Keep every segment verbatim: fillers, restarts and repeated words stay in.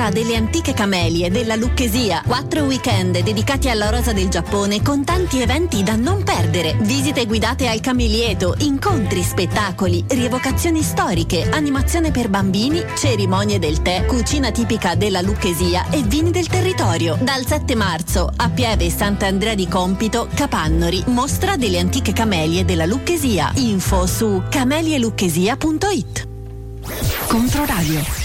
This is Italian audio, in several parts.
Mostra delle antiche camelie della Lucchesia. Quattro weekend dedicati alla rosa del Giappone con tanti eventi da non perdere. Visite guidate al Camilieto, incontri, spettacoli, rievocazioni storiche, animazione per bambini, cerimonie del tè, cucina tipica della Lucchesia e vini del territorio. Dal sette marzo a Pieve Sant'Andrea di Compito, Capannori, Mostra delle antiche camelie della Lucchesia. Info su camelielucchesia punto it. Controradio.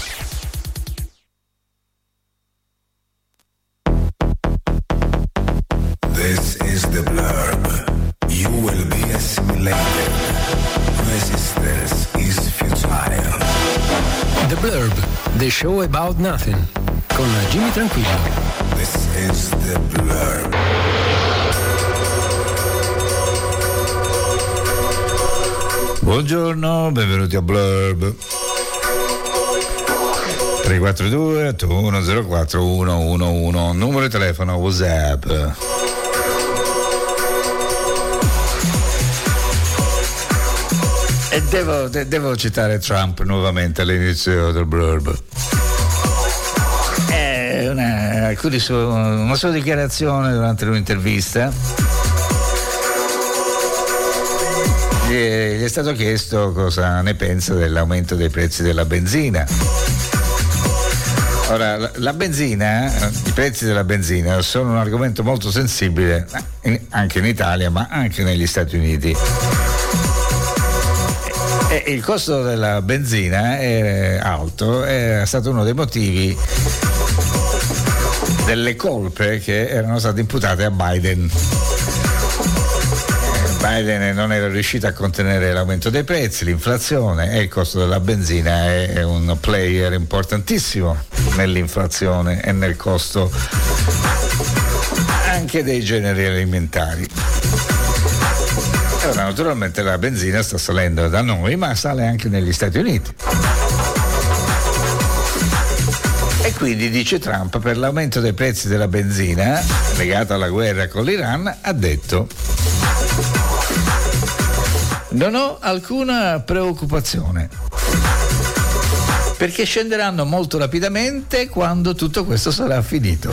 This is the blurb. You will be assimilated. Resistance is futile. The Blurb, the show about nothing, con Jimmy Tranquillo. This is the blurb. Buongiorno, benvenuti a Blurb. tre quattro due otto uno zero quattro uno uno uno, numero di telefono WhatsApp. E devo, de, devo citare Trump nuovamente all'inizio del Blurb. È una, alcuni su, una sua dichiarazione durante un'intervista. Gli è, gli è stato chiesto cosa ne pensa dell'aumento dei prezzi della benzina. Ora, la, la benzina, i prezzi della benzina sono un argomento molto sensibile in, anche in Italia, ma anche negli Stati Uniti. E, e il costo della benzina è alto, è stato uno dei motivi delle colpe che erano state imputate a Biden. Biden non era riuscito a contenere l'aumento dei prezzi, l'inflazione, e il costo della benzina è, è un player importantissimo nell'inflazione e nel costo anche dei generi alimentari. E ora naturalmente la benzina sta salendo da noi, ma sale anche negli Stati Uniti. E quindi, dice Trump, per l'aumento dei prezzi della benzina legato alla guerra con l'Iran, ha detto: non ho alcuna preoccupazione, perché scenderanno molto rapidamente quando tutto questo sarà finito.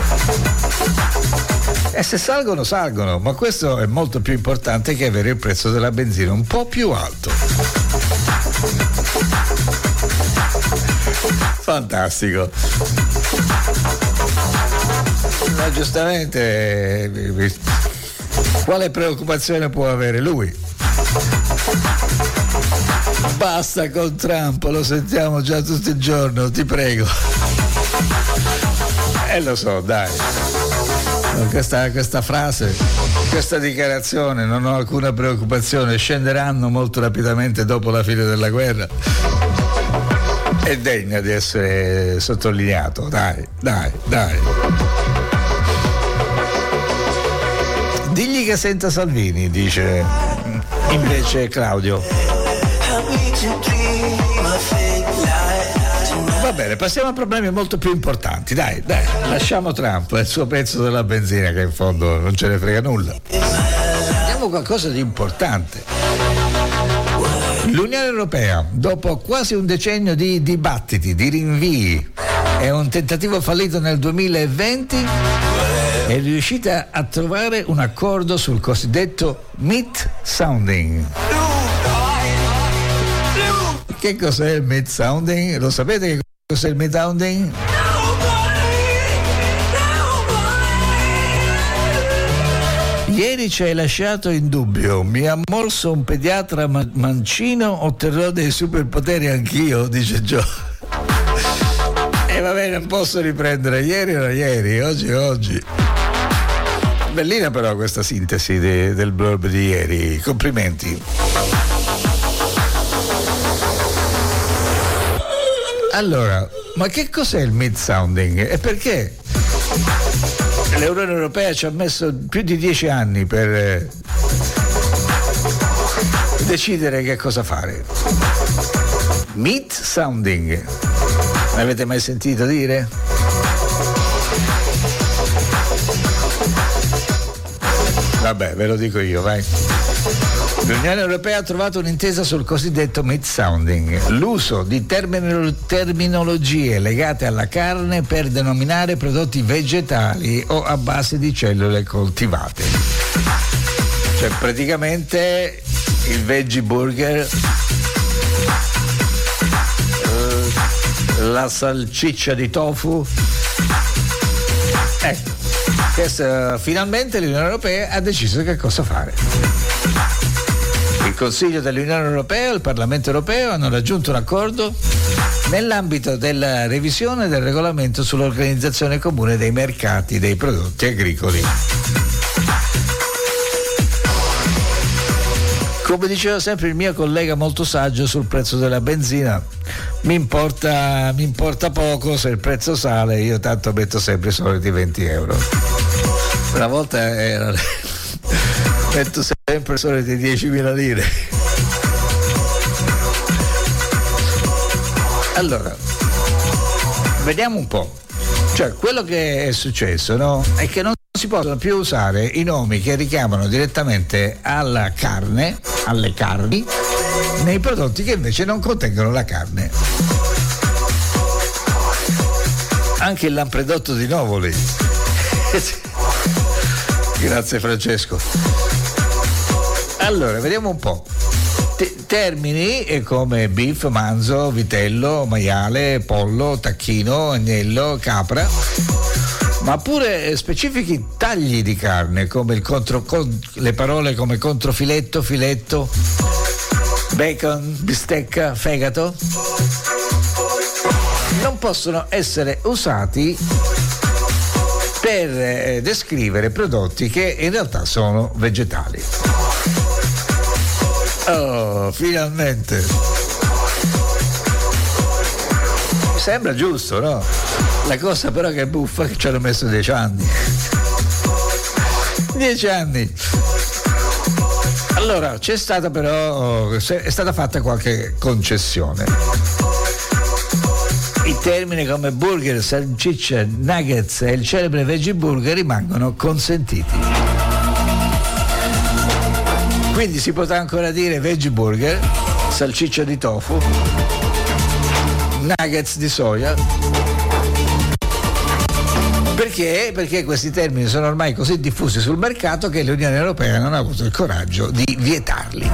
E se salgono, salgono, ma questo è molto più importante che avere il prezzo della benzina un po' più alto. Fantastico. Ma giustamente, quale preoccupazione può avere lui? Basta con Trump, lo sentiamo già tutto il giorno, ti prego. E eh, lo so, dai. Questa, questa frase, questa dichiarazione, non ho alcuna preoccupazione, scenderanno molto rapidamente dopo la fine della guerra, è degna di essere sottolineato. Dai, dai, dai. Digli che senta Salvini, dice invece Claudio. Va bene, passiamo a problemi molto più importanti. Dai, dai, lasciamo Trump e il suo pezzo della benzina, che in fondo non ce ne frega nulla. Andiamo a qualcosa di importante. L'Unione Europea, dopo quasi un decennio di dibattiti, di rinvii e un tentativo fallito nel duemilaventi, è riuscita a trovare un accordo sul cosiddetto meat sounding. Che cos'è il meat sounding? Lo sapete che cos'è il meat sounding? Ieri ci hai lasciato in dubbio. Mi ha morso un pediatra man- mancino, otterrò dei superpoteri anch'io, dice Gio. E va bene, non posso riprendere. Ieri era ieri, oggi è oggi. Bellina però questa sintesi de- del blurb di ieri. Complimenti. Allora, ma che cos'è il meat sounding e perché l'Unione Europea ci ha messo più di dieci anni per eh, decidere che cosa fare? Meat sounding, l'avete mai sentito dire? Vabbè, ve lo dico io, vai. L'Unione Europea ha trovato un'intesa sul cosiddetto meat sounding, l'uso di termino- terminologie legate alla carne per denominare prodotti vegetali o a base di cellule coltivate. Cioè praticamente il veggie burger, la salsiccia di tofu. Ecco, questa, finalmente l'Unione Europea ha deciso che cosa fare. Il Consiglio dell'Unione Europea e il Parlamento Europeo hanno raggiunto un accordo nell'ambito della revisione del regolamento sull'organizzazione comune dei mercati dei prodotti agricoli. Come diceva sempre il mio collega molto saggio sul prezzo della benzina, mi importa, mi importa poco se il prezzo sale, io tanto metto sempre i soliti venti euro. Una volta era metto sempre i soliti diecimila lire. Allora, vediamo un po'. Cioè, quello che è successo, no? È che non si possono più usare i nomi che richiamano direttamente alla carne, alle carni, nei prodotti che invece non contengono la carne. Anche il lampredotto di Novoli. Grazie Francesco. Allora, vediamo un po'. T- termini come beef, manzo, vitello, maiale, pollo, tacchino, agnello, capra, ma pure specifici tagli di carne come il contro, con, le parole come controfiletto, filetto, bacon, bistecca, fegato non possono essere usati per eh, descrivere prodotti che in realtà sono vegetali. Oh, finalmente. Mi sembra giusto, no? La cosa però che è buffa è che ci hanno messo dieci anni. Dieci anni. Allora, c'è stata però, è stata fatta qualche concessione. I termini come burger, salsiccia, nuggets e il celebre veggie burger rimangono consentiti. Quindi si potrà ancora dire veggie burger, salsiccia di tofu, nuggets di soia. Perché? Perché questi termini sono ormai così diffusi sul mercato che l'Unione Europea non ha avuto il coraggio di vietarli.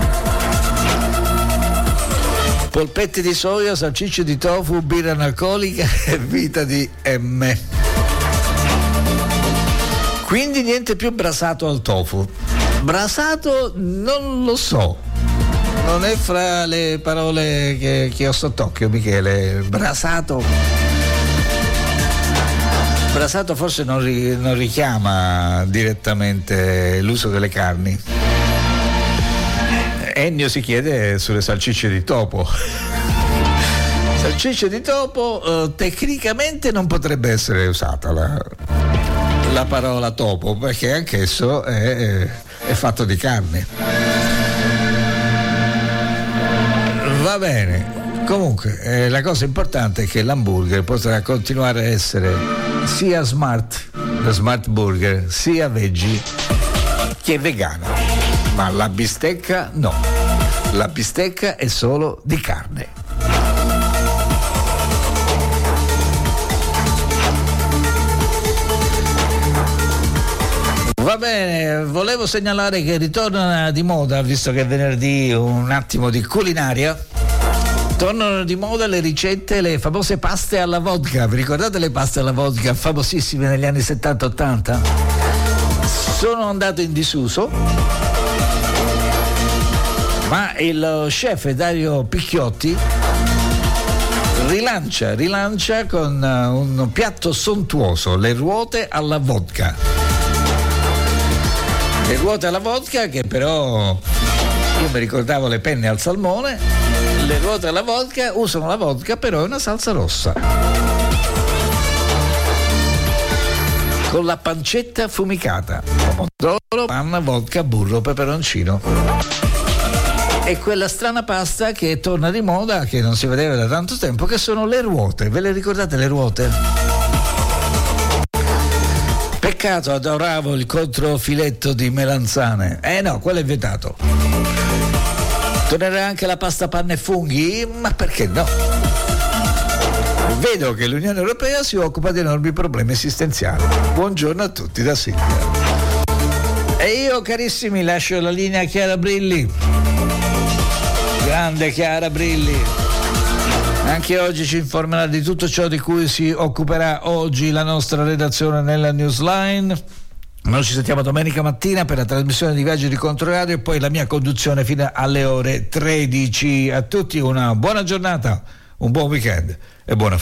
Polpetti di soia, salsicce di tofu, birra analcolica e vita di M. Quindi niente più brasato al tofu. Brasato non lo so, non è fra le parole che, che ho sott'occhio, Michele. Brasato brasato forse non, ri, non richiama direttamente l'uso delle carni. Ennio si chiede sulle salsicce di topo. Salsicce di topo eh, tecnicamente non potrebbe essere usata la, la parola topo, perché anch'esso è, è fatto di carne. Va bene. Comunque eh, la cosa importante è che l'hamburger potrà continuare a essere sia smart, lo smart burger, sia veggie che vegano, ma la bistecca no, la bistecca è solo di carne. Va bene, volevo segnalare che ritorna di moda, visto che è venerdì, un attimo di culinaria. Tornano di moda le ricette, le famose paste alla vodka. Vi ricordate le paste alla vodka famosissime negli anni settanta ottanta? Sono andato in disuso, ma il chef Dario Picchiotti rilancia, rilancia con un piatto sontuoso, le ruote alla vodka. Le ruote alla vodka che però, io mi ricordavo le penne al salmone, le ruote alla vodka usano la vodka però è una salsa rossa con la pancetta affumicata, pomodoro, panna, vodka, burro, peperoncino e quella strana pasta che torna di moda, che non si vedeva da tanto tempo, che sono le ruote. Ve le ricordate le ruote? Peccato, adoravo il controfiletto di melanzane. Eh no, quello è vietato. Tornerà anche la pasta, panna e funghi? Ma perché no? Vedo che l'Unione Europea si occupa di enormi problemi esistenziali. Buongiorno a tutti da Silvia. E io, carissimi, lascio la linea a Chiara Brilli. Grande Chiara Brilli. Anche oggi ci informerà di tutto ciò di cui si occuperà oggi la nostra redazione nella Newsline. Noi ci sentiamo domenica mattina per la trasmissione di Viaggi di Controradio e poi la mia conduzione fino alle ore tredici. A tutti una buona giornata, un buon weekend e buona